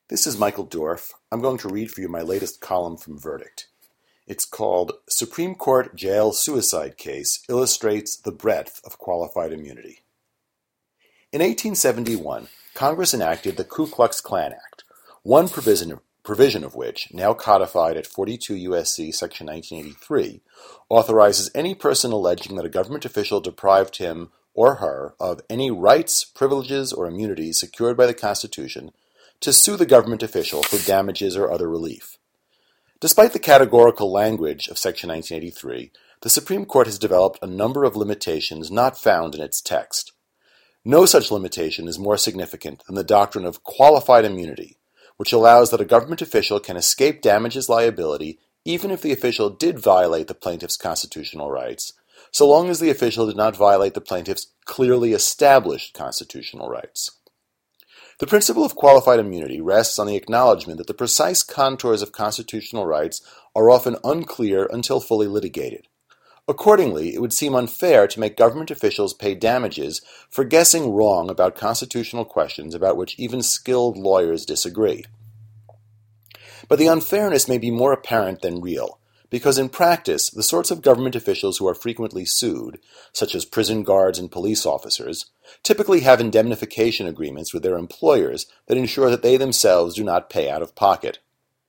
This is Michael Dorf. I'm going to read for you my latest column from Verdict. It's called Supreme Court Jail Suicide Case Illustrates the Breadth of Qualified Immunity. In 1871, Congress enacted the Ku Klux Klan Act, one provision of which, now codified at 42 U.S.C. Section 1983, authorizes any person alleging that a government official deprived him or her of any rights, privileges, or immunities secured by the Constitution to sue the government official for damages or other relief. Despite the categorical language of Section 1983, the Supreme Court has developed a number of limitations not found in its text. No such limitation is more significant than the doctrine of qualified immunity, which allows that a government official can escape damages liability even if the official did violate the plaintiff's constitutional rights, so long as the official did not violate the plaintiff's clearly established constitutional rights. The principle of qualified immunity rests on the acknowledgement that the precise contours of constitutional rights are often unclear until fully litigated. Accordingly, it would seem unfair to make government officials pay damages for guessing wrong about constitutional questions about which even skilled lawyers disagree. But the unfairness may be more apparent than real, because in practice, the sorts of government officials who are frequently sued, such as prison guards and police officers, typically have indemnification agreements with their employers that ensure that they themselves do not pay out of pocket.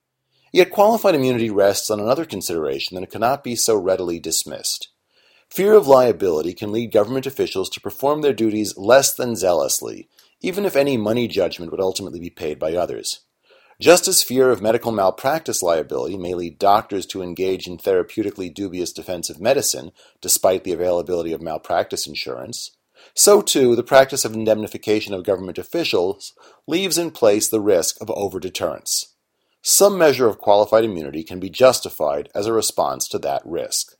Yet qualified immunity rests on another consideration that cannot be so readily dismissed. Fear of liability can lead government officials to perform their duties less than zealously, even if any money judgment would ultimately be paid by others. Just as fear of medical malpractice liability may lead doctors to engage in therapeutically dubious defensive medicine, despite the availability of malpractice insurance, so too the practice of indemnification of government officials leaves in place the risk of over-deterrence. Some measure of qualified immunity can be justified as a response to that risk.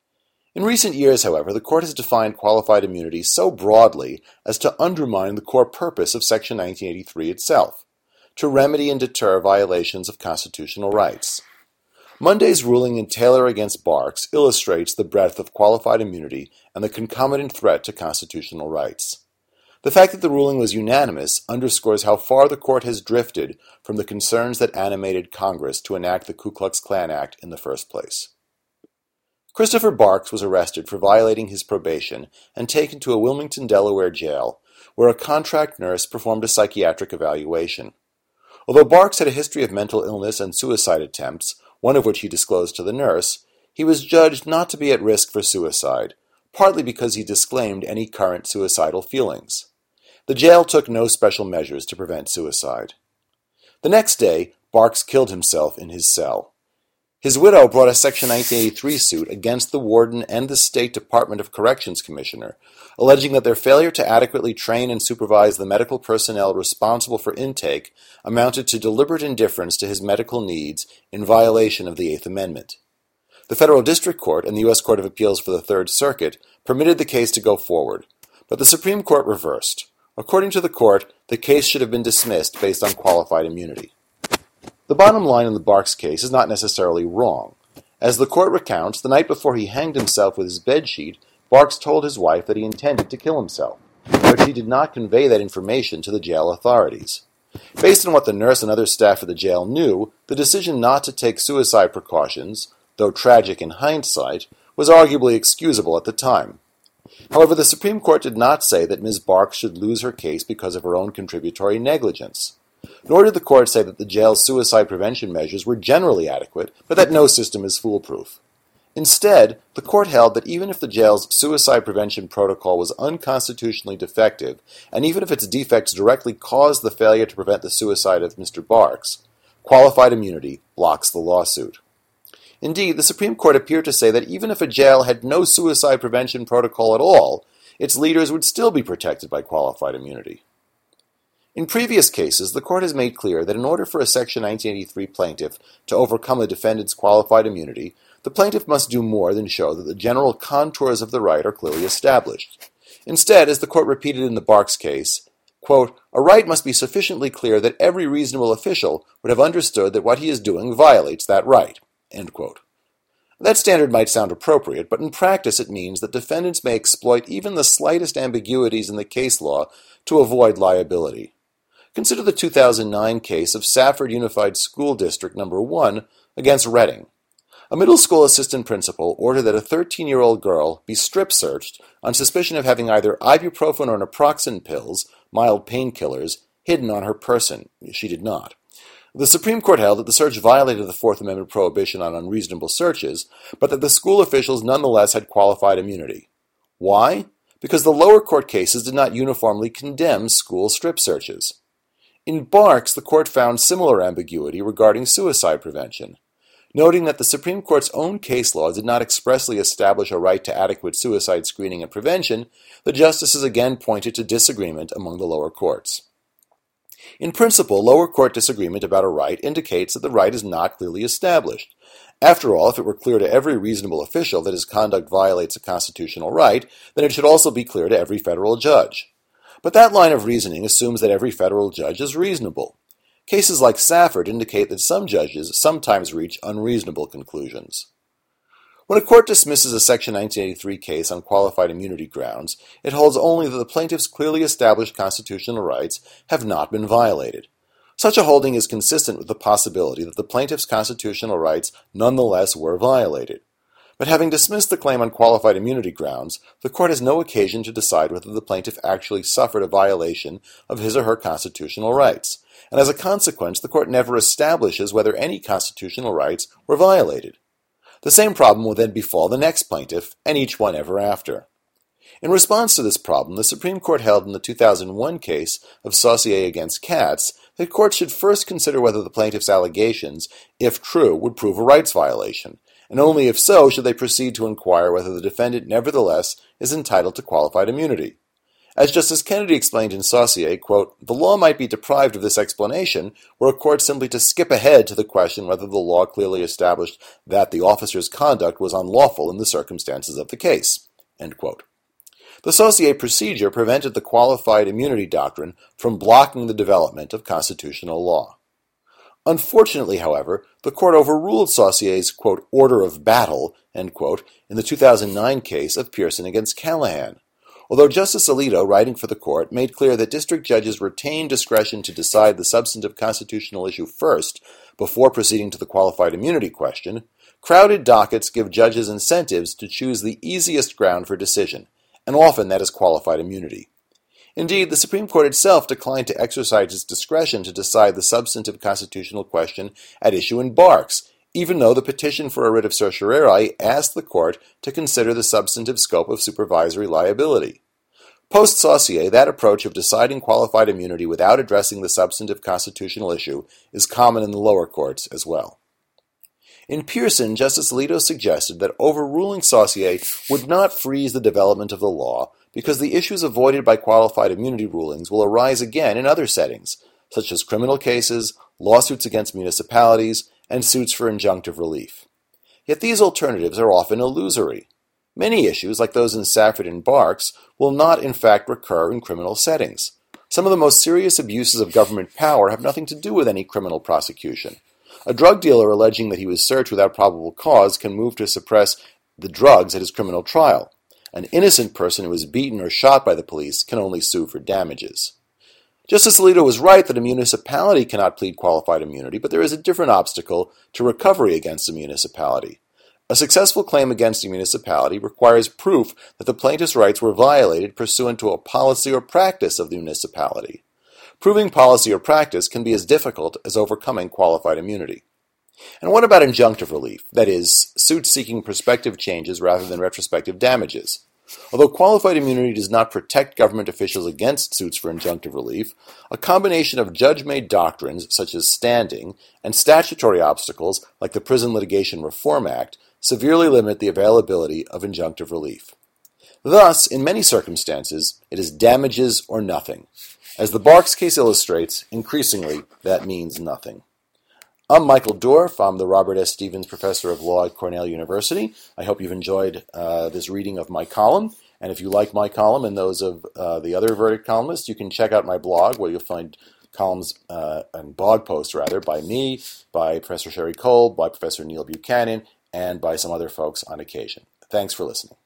In recent years, however, the Court has defined qualified immunity so broadly as to undermine the core purpose of Section 1983 itself, to remedy and deter violations of constitutional rights. Monday's ruling in Taylor against Barks illustrates the breadth of qualified immunity and the concomitant threat to constitutional rights. The fact that the ruling was unanimous underscores how far the Court has drifted from the concerns that animated Congress to enact the Ku Klux Klan Act in the first place. Christopher Barks was arrested for violating his probation and taken to a Wilmington, Delaware jail, where a contract nurse performed a psychiatric evaluation. Although Barks had a history of mental illness and suicide attempts, one of which he disclosed to the nurse, he was judged not to be at risk for suicide, partly because he disclaimed any current suicidal feelings. The jail took no special measures to prevent suicide. The next day, Barks killed himself in his cell. His widow brought a Section 1983 suit against the warden and the State Department of Corrections Commissioner, alleging that their failure to adequately train and supervise the medical personnel responsible for intake amounted to deliberate indifference to his medical needs in violation of the Eighth Amendment. The Federal District Court and the U.S. Court of Appeals for the Third Circuit permitted the case to go forward, but the Supreme Court reversed. According to the Court, the case should have been dismissed based on qualified immunity. The bottom line in the Barks case is not necessarily wrong. As the Court recounts, the night before he hanged himself with his bedsheet, Barks told his wife that he intended to kill himself, but she did not convey that information to the jail authorities. Based on what the nurse and other staff of the jail knew, the decision not to take suicide precautions, though tragic in hindsight, was arguably excusable at the time. However, the Supreme Court did not say that Ms. Barks should lose her case because of her own contributory negligence. Nor did the Court say that the jail's suicide prevention measures were generally adequate, but that no system is foolproof. Instead, the Court held that even if the jail's suicide prevention protocol was unconstitutionally defective, and even if its defects directly caused the failure to prevent the suicide of Mr. Barks, qualified immunity blocks the lawsuit. Indeed, the Supreme Court appeared to say that even if a jail had no suicide prevention protocol at all, its leaders would still be protected by qualified immunity. In previous cases, the Court has made clear that in order for a Section 1983 plaintiff to overcome a defendant's qualified immunity, the plaintiff must do more than show that the general contours of the right are clearly established. Instead, as the Court repeated in the Barks case, quote, "A right must be sufficiently clear that every reasonable official would have understood that what he is doing violates that right." End quote. That standard might sound appropriate, but in practice it means that defendants may exploit even the slightest ambiguities in the case law to avoid liability. Consider the 2009 case of Safford Unified School District No. 1 against Reading. A middle school assistant principal ordered that a 13-year-old girl be strip-searched on suspicion of having either ibuprofen or naproxen pills, mild painkillers, hidden on her person. She did not. The Supreme Court held that the search violated the Fourth Amendment prohibition on unreasonable searches, but that the school officials nonetheless had qualified immunity. Why? Because the lower court cases did not uniformly condemn school strip searches. In Barks, the court found similar ambiguity regarding suicide prevention. Noting that the Supreme Court's own case law did not expressly establish a right to adequate suicide screening and prevention, the justices again pointed to disagreement among the lower courts. In principle, lower court disagreement about a right indicates that the right is not clearly established. After all, if it were clear to every reasonable official that his conduct violates a constitutional right, then it should also be clear to every federal judge. But that line of reasoning assumes that every federal judge is reasonable. Cases like Safford indicate that some judges sometimes reach unreasonable conclusions. When a court dismisses a Section 1983 case on qualified immunity grounds, it holds only that the plaintiff's clearly established constitutional rights have not been violated. Such a holding is consistent with the possibility that the plaintiff's constitutional rights nonetheless were violated. But having dismissed the claim on qualified immunity grounds, the court has no occasion to decide whether the plaintiff actually suffered a violation of his or her constitutional rights, and as a consequence, the court never establishes whether any constitutional rights were violated. The same problem will then befall the next plaintiff, and each one ever after. In response to this problem, the Supreme Court held in the 2001 case of Saucier against Katz that courts should first consider whether the plaintiff's allegations, if true, would prove a rights violation, and only if so should they proceed to inquire whether the defendant nevertheless is entitled to qualified immunity. As Justice Kennedy explained in Saucier, quote, "The law might be deprived of this explanation were a court simply to skip ahead to the question whether the law clearly established that the officer's conduct was unlawful in the circumstances of the case." End quote. The Saucier procedure prevented the qualified immunity doctrine from blocking the development of constitutional law. Unfortunately, however, the court overruled Saucier's, quote, "order of battle," end quote, in the 2009 case of Pearson against Callahan. Although Justice Alito, writing for the court, made clear that district judges retain discretion to decide the substantive constitutional issue first before proceeding to the qualified immunity question, crowded dockets give judges incentives to choose the easiest ground for decision, and often that is qualified immunity. Indeed, the Supreme Court itself declined to exercise its discretion to decide the substantive constitutional question at issue in Barks, even though the petition for a writ of certiorari asked the court to consider the substantive scope of supervisory liability. Post-Saucier, that approach of deciding qualified immunity without addressing the substantive constitutional issue is common in the lower courts as well. In Pearson, Justice Alito suggested that overruling Saucier would not freeze the development of the law because the issues avoided by qualified immunity rulings will arise again in other settings, such as criminal cases, lawsuits against municipalities, and suits for injunctive relief. Yet these alternatives are often illusory. Many issues, like those in Safford and Barks, will not in fact recur in criminal settings. Some of the most serious abuses of government power have nothing to do with any criminal prosecution. A drug dealer alleging that he was searched without probable cause can move to suppress the drugs at his criminal trial. An innocent person who was beaten or shot by the police can only sue for damages. Justice Alito was right that a municipality cannot plead qualified immunity, but there is a different obstacle to recovery against a municipality. A successful claim against a municipality requires proof that the plaintiff's rights were violated pursuant to a policy or practice of the municipality. Proving policy or practice can be as difficult as overcoming qualified immunity. And what about injunctive relief, that is, suits seeking prospective changes rather than retrospective damages? Although qualified immunity does not protect government officials against suits for injunctive relief, a combination of judge-made doctrines such as standing and statutory obstacles like the Prison Litigation Reform Act severely limit the availability of injunctive relief. Thus, in many circumstances, it is damages or nothing. As the Barks case illustrates, increasingly, that means nothing. I'm Michael Dorf. I'm the Robert S. Stevens Professor of Law at Cornell University. I hope you've enjoyed this reading of my column. And if you like my column and those of the other verdict columnists, you can check out my blog where you'll find columns and blog posts, rather, by me, by Professor Sherry Cole, by Professor Neil Buchanan, and by some other folks on occasion. Thanks for listening.